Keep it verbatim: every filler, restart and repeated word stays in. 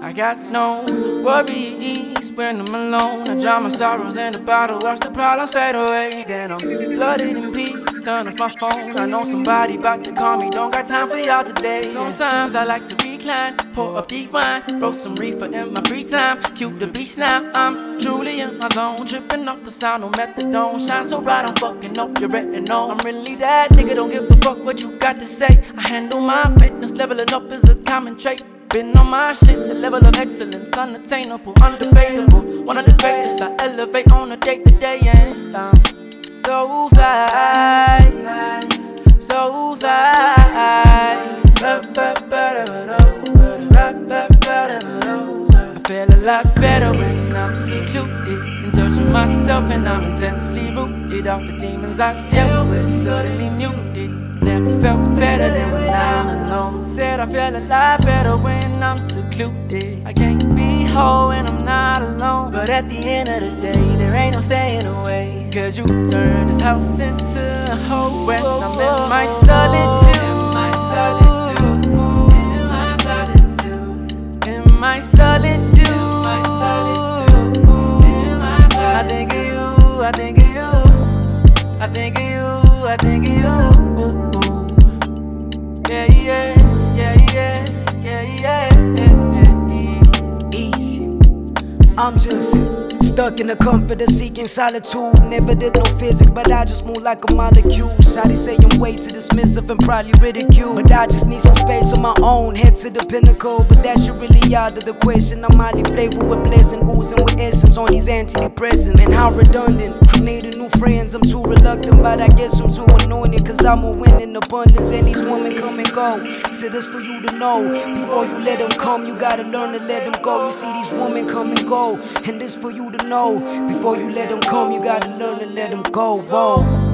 I got no worries when I'm alone. I drown my sorrows in a bottle, watch the problems fade away. Then I'm flooded in peace, turn off my phone. I know somebody about to call me, don't got time for y'all today. Sometimes I like to recline, pour up deep wine, roll some reefer in my free time. Cue the beast now, I'm truly in my zone, tripping off the sound of methadone. Shine so bright, I'm fucking up your retinol. I'm really that nigga, don't give a fuck what you got to say. I handle my business, leveling up is a common trait. Been on my shit, the level of excellence, unattainable, undebatable. One of the greatest, I elevate on a day-to-day, and I'm so fly, so fly. I feel a lot better when I'm secluded, in touch with myself, and I'm intensely rooted. All the demons I dealt with suddenly muted. Never felt better than when I'm alone. Said I feel a lot better when I'm secluded. I can't be whole when I'm not alone, but at the end of the day, there ain't no staying away. Cause you turn this house into a hole when I'm in my solitude. In my solitude. In my solitude. In my solitude. In my solitude. In my solitude. I think of you, I think of you. I think of you, I think of you. Yeah, yeah, yeah, yeah, yeah, yeah, yeah, yeah. Easy. I'm just stuck in the comfort of seeking solitude. Never did no physics, but I just move like a molecule. Shawty say I'm way too dismissive and probably ridiculed, but I just need some space on my own, head to the pinnacle. But that shit really out of the question. I'm highly flavored with blessing, oozing with essence on these antidepressants. And how redundant, creating new friends. I'm too reluctant, but I guess I'm too anointed, cause I'm a win in abundance. And these women come and go, so this for you to know. Before you let them come, you gotta learn to let them go. You see these women come and go, and this for you to know. Before you let them come, you gotta learn to let them go. Whoa.